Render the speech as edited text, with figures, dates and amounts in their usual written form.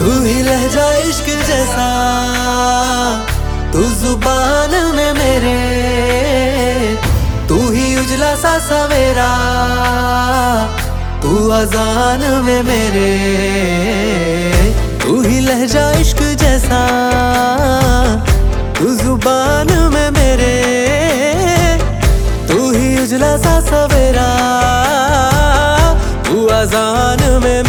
तू ही लहजा इश्क जैसा, तू जुबान में मेरे, तू ही उजला सा सवेरा, तू अजान में मेरे। तू ही लहजा इश्क जैसा, तू जुबान में मेरे, तू ही उजला सा सवेरा, तू अजान में